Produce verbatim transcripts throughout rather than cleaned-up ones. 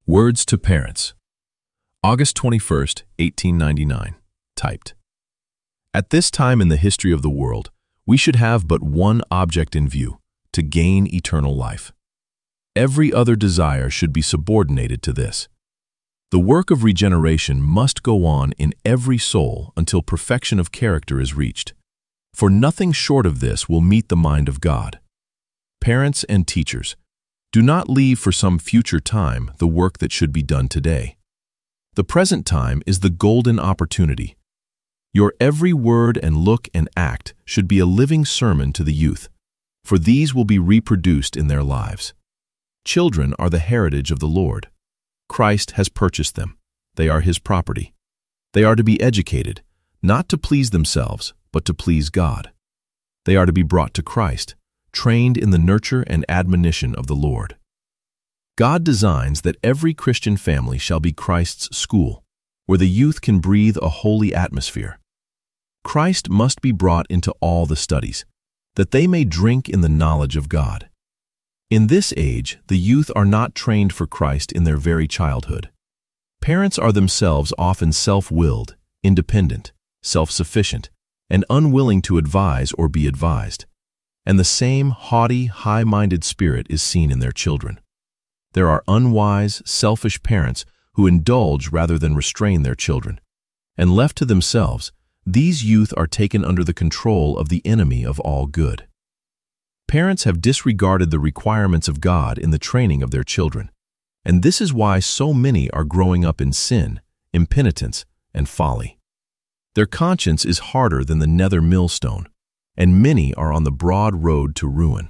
Words to Parents. August twenty-first, eighteen ninety-nine. Typed. At this time in the history of the world, we should have but one object in view: to gain eternal life. Every other desire should be subordinated to this. The work of regeneration must go on in every soul until perfection of character is reached, for nothing short of this will meet the mind of God. Parents and teachers, do not leave for some future time the work that should be done today. The present time is the golden opportunity. Your every word and look and act should be a living sermon to the youth, for these will be reproduced in their lives. Children are the heritage of the Lord. Christ has purchased them. They are His property. They are to be educated, not to please themselves, but to please God. They are to be brought to Christ, trained in the nurture and admonition of the Lord. God designs that every Christian family shall be Christ's school, where the youth can breathe a holy atmosphere. Christ must be brought into all the studies, that they may drink in the knowledge of God. In this age, the youth are not trained for Christ in their very childhood. Parents are themselves often self-willed, independent, self-sufficient, and unwilling to advise or be advised. And the same haughty, high-minded spirit is seen in their children. There are unwise, selfish parents who indulge rather than restrain their children. And left to themselves, these youth are taken under the control of the enemy of all good. Parents have disregarded the requirements of God in the training of their children, and this is why so many are growing up in sin, impenitence, and folly. Their conscience is harder than the nether millstone, and many are on the broad road to ruin.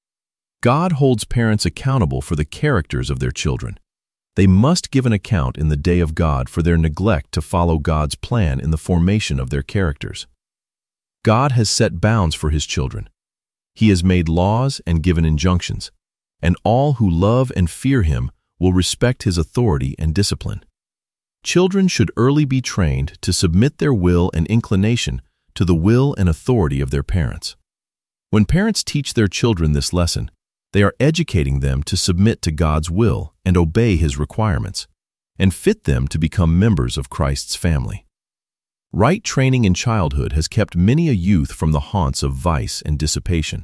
God holds parents accountable for the characters of their children. They must give an account in the day of God for their neglect to follow God's plan in the formation of their characters. God has set bounds for His children. He has made laws and given injunctions, and all who love and fear Him will respect His authority and discipline. Children should early be trained to submit their will and inclination to the will and authority of their parents. When parents teach their children this lesson, they are educating them to submit to God's will and obey His requirements, and fit them to become members of Christ's family. Right training in childhood has kept many a youth from the haunts of vice and dissipation.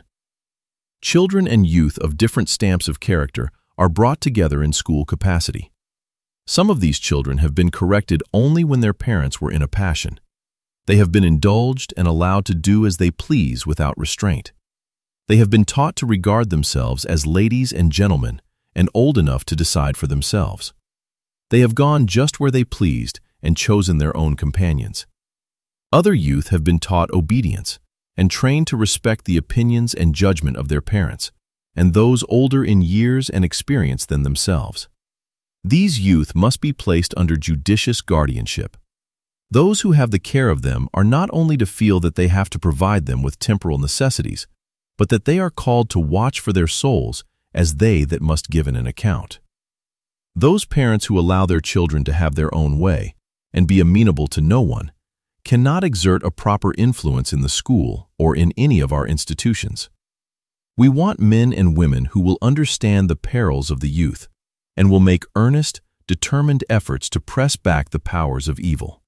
Children and youth of different stamps of character are brought together in school capacity. Some of these children have been corrected only when their parents were in a passion. They have been indulged and allowed to do as they please without restraint. They have been taught to regard themselves as ladies and gentlemen and old enough to decide for themselves. They have gone just where they pleased and chosen their own companions. Other youth have been taught obedience and trained to respect the opinions and judgment of their parents and those older in years and experience than themselves. These youth must be placed under judicious guardianship. Those who have the care of them are not only to feel that they have to provide them with temporal necessities, but that they are called to watch for their souls as they that must give an account. Those parents who allow their children to have their own way and be amenable to no one cannot exert a proper influence in the school or in any of our institutions. We want men and women who will understand the perils of the youth and will make earnest, determined efforts to press back the powers of evil.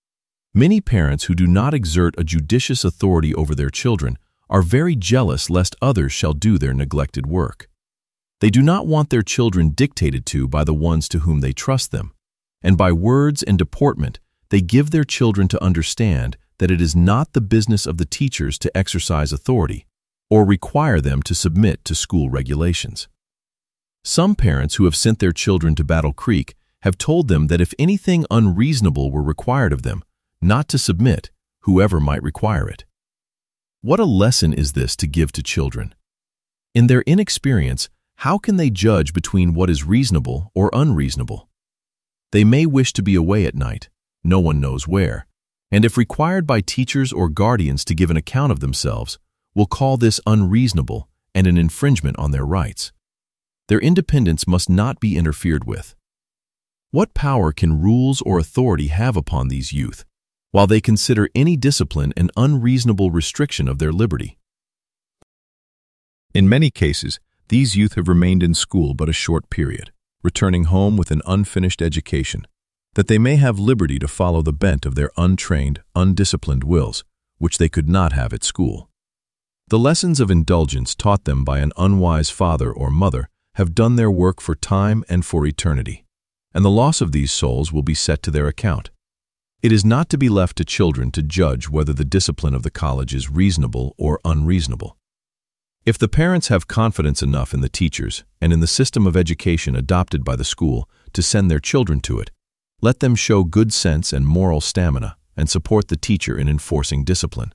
Many parents who do not exert a judicious authority over their children are very jealous lest others shall do their neglected work. They do not want their children dictated to by the ones to whom they trust them, and by words and deportment they give their children to understand that it is not the business of the teachers to exercise authority or require them to submit to school regulations. Some parents who have sent their children to Battle Creek have told them that if anything unreasonable were required of them, not to submit, whoever might require it. What a lesson is this to give to children? In their inexperience, how can they judge between what is reasonable or unreasonable? They may wish to be away at night, no one knows where, and if required by teachers or guardians to give an account of themselves, will call this unreasonable and an infringement on their rights. Their independence must not be interfered with. What power can rules or authority have upon these youth, while they consider any discipline an unreasonable restriction of their liberty? In many cases, these youth have remained in school but a short period. returning home with an unfinished education, that they may have liberty to follow the bent of their untrained, undisciplined wills, which they could not have at school. The lessons of indulgence taught them by an unwise father or mother have done their work for time and for eternity, and the loss of these souls will be set to their account. It is not to be left to children to judge whether the discipline of the college is reasonable or unreasonable. If the parents have confidence enough in the teachers and in the system of education adopted by the school to send their children to it, let them show good sense and moral stamina and support the teacher in enforcing discipline.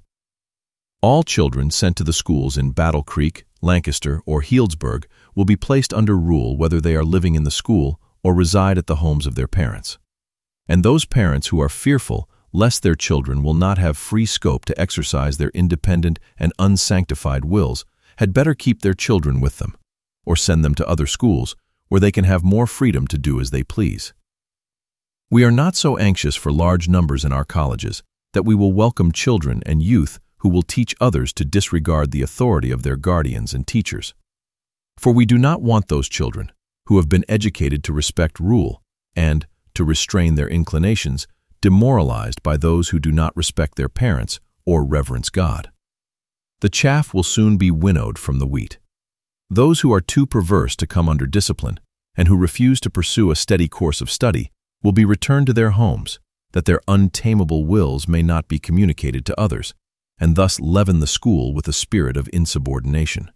All children sent to the schools in Battle Creek, Lancaster, or Healdsburg will be placed under rule whether they are living in the school or reside at the homes of their parents. And those parents who are fearful lest their children will not have free scope to exercise their independent and unsanctified wills had better keep their children with them, or send them to other schools where they can have more freedom to do as they please. We are not so anxious for large numbers in our colleges that we will welcome children and youth who will teach others to disregard the authority of their guardians and teachers. For we do not want those children, who have been educated to respect rule and to restrain their inclinations, demoralized by those who do not respect their parents or reverence God. The chaff will soon be winnowed from the wheat. Those who are too perverse to come under discipline and who refuse to pursue a steady course of study will be returned to their homes, that their untamable wills may not be communicated to others, and thus leaven the school with a spirit of insubordination.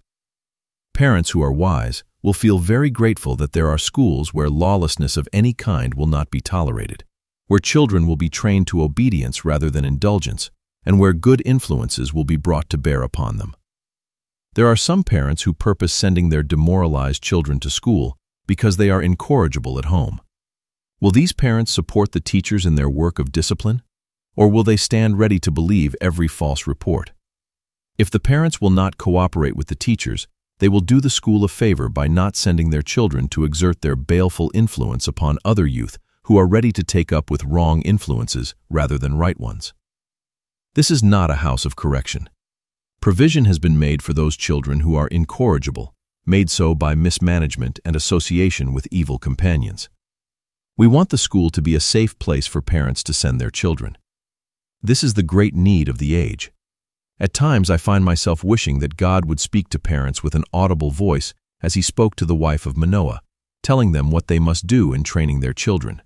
Parents who are wise will feel very grateful that there are schools where lawlessness of any kind will not be tolerated, where children will be trained to obedience rather than indulgence, and where good influences will be brought to bear upon them. There are some parents who purpose sending their demoralized children to school because they are incorrigible at home. Will these parents support the teachers in their work of discipline, or will they stand ready to believe every false report? If the parents will not cooperate with the teachers, they will do the school a favor by not sending their children to exert their baleful influence upon other youth who are ready to take up with wrong influences rather than right ones. This is not a house of correction. Provision has been made for those children who are incorrigible, made so by mismanagement and association with evil companions. We want the school to be a safe place for parents to send their children. This is the great need of the age. At times I find myself wishing that God would speak to parents with an audible voice as he spoke to the wife of Manoah, telling them what they must do in training their children.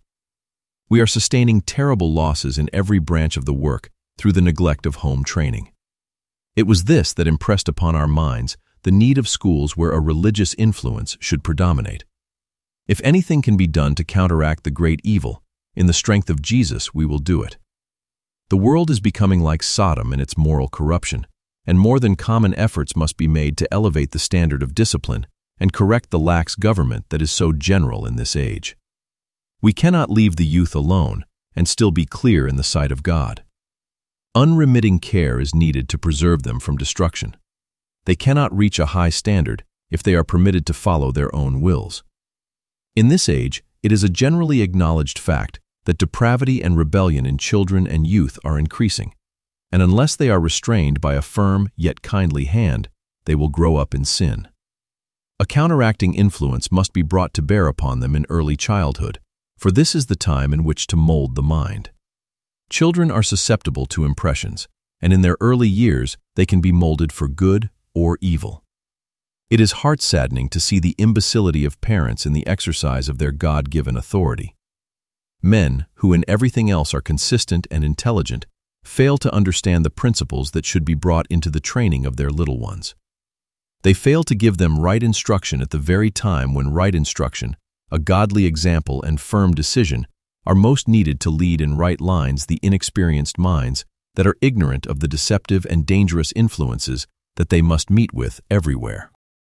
We are sustaining terrible losses in every branch of the work through the neglect of home training. It was this that impressed upon our minds the need of schools where a religious influence should predominate. If anything can be done to counteract the great evil, in the strength of Jesus we will do it. The world is becoming like Sodom in its moral corruption, and more than common efforts must be made to elevate the standard of discipline and correct the lax government that is so general in this age. We cannot leave the youth alone and still be clear in the sight of God. Unremitting care is needed to preserve them from destruction. They cannot reach a high standard if they are permitted to follow their own wills. In this age, it is a generally acknowledged fact that depravity and rebellion in children and youth are increasing, and unless they are restrained by a firm yet kindly hand, they will grow up in sin. A counteracting influence must be brought to bear upon them in early childhood, for this is the time in which to mold the mind. Children are susceptible to impressions, and in their early years they can be molded for good or evil. It is heart-saddening to see the imbecility of parents in the exercise of their God-given authority. Men, who in everything else are consistent and intelligent, fail to understand the principles that should be brought into the training of their little ones. They fail to give them right instruction at the very time when right instruction, a godly example and firm decision, are most needed to lead in right lines the inexperienced minds that are ignorant of the deceptive and dangerous influences that they must meet with everywhere.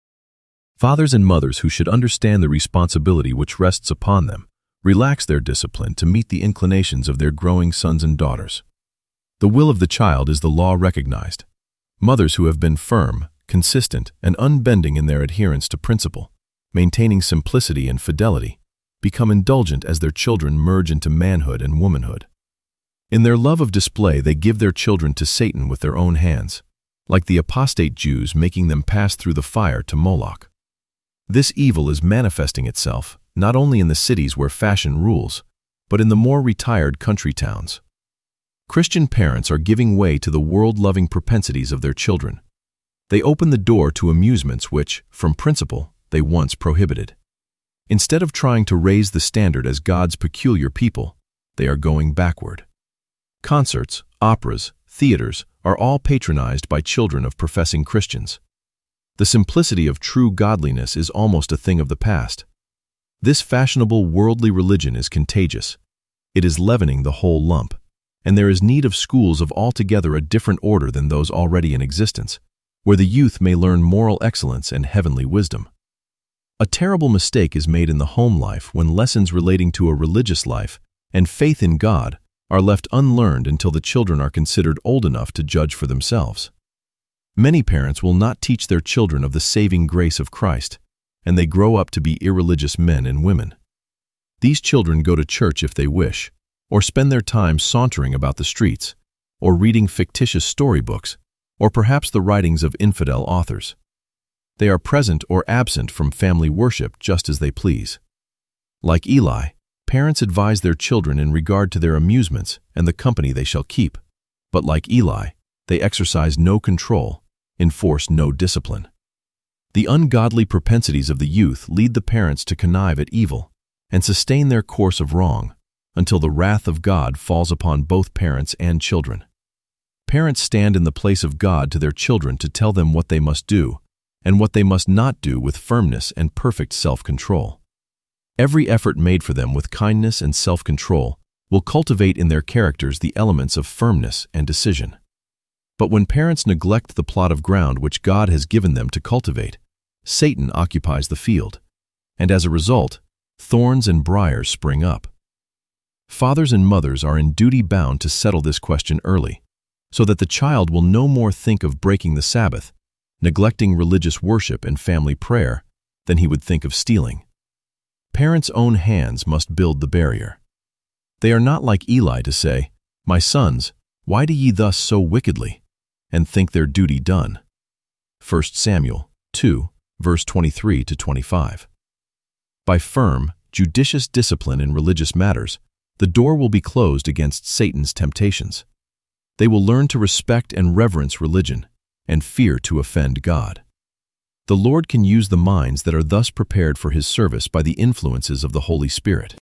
Fathers and mothers who should understand the responsibility which rests upon them relax their discipline to meet the inclinations of their growing sons and daughters. The will of the child is the law recognized. Mothers who have been firm, consistent, and unbending in their adherence to principle, maintaining simplicity and fidelity, become indulgent as their children merge into manhood and womanhood. In their love of display, they give their children to Satan with their own hands, like the apostate Jews making them pass through the fire to Moloch. This evil is manifesting itself, not only in the cities where fashion rules, but in the more retired country towns. Christian parents are giving way to the world-loving propensities of their children. They open the door to amusements which, from principle, they once prohibited. Instead of trying to raise the standard as God's peculiar people, they are going backward. Concerts, operas, theaters are all patronized by children of professing Christians. The simplicity of true godliness is almost a thing of the past. This fashionable worldly religion is contagious. It is leavening the whole lump, and there is need of schools of altogether a different order than those already in existence, where the youth may learn moral excellence and heavenly wisdom. A terrible mistake is made in the home life when lessons relating to a religious life and faith in God are left unlearned until the children are considered old enough to judge for themselves. Many parents will not teach their children of the saving grace of Christ, and they grow up to be irreligious men and women. These children go to church if they wish, or spend their time sauntering about the streets, or reading fictitious storybooks, or perhaps the writings of infidel authors. They are present or absent from family worship just as they please. Like Eli, parents advise their children in regard to their amusements and the company they shall keep, but like Eli, they exercise no control, enforce no discipline. The ungodly propensities of the youth lead the parents to connive at evil and sustain their course of wrong, until the wrath of God falls upon both parents and children. Parents stand in the place of God to their children to tell them what they must do and what they must not do with firmness and perfect self-control. Every effort made for them with kindness and self-control will cultivate in their characters the elements of firmness and decision. But when parents neglect the plot of ground which God has given them to cultivate, Satan occupies the field, and as a result, thorns and briars spring up. Fathers and mothers are in duty bound to settle this question early, so that the child will no more think of breaking the Sabbath, neglecting religious worship and family prayer, than he would think of stealing. Parents' own hands must build the barrier. They are not like Eli to say, "My sons, why do ye thus so wickedly?" and think their duty done. First Samuel two, verse twenty-three to twenty-five. By firm, judicious discipline in religious matters, the door will be closed against Satan's temptations. They will learn to respect and reverence religion and fear to offend God. The Lord can use the minds that are thus prepared for His service by the influences of the Holy Spirit.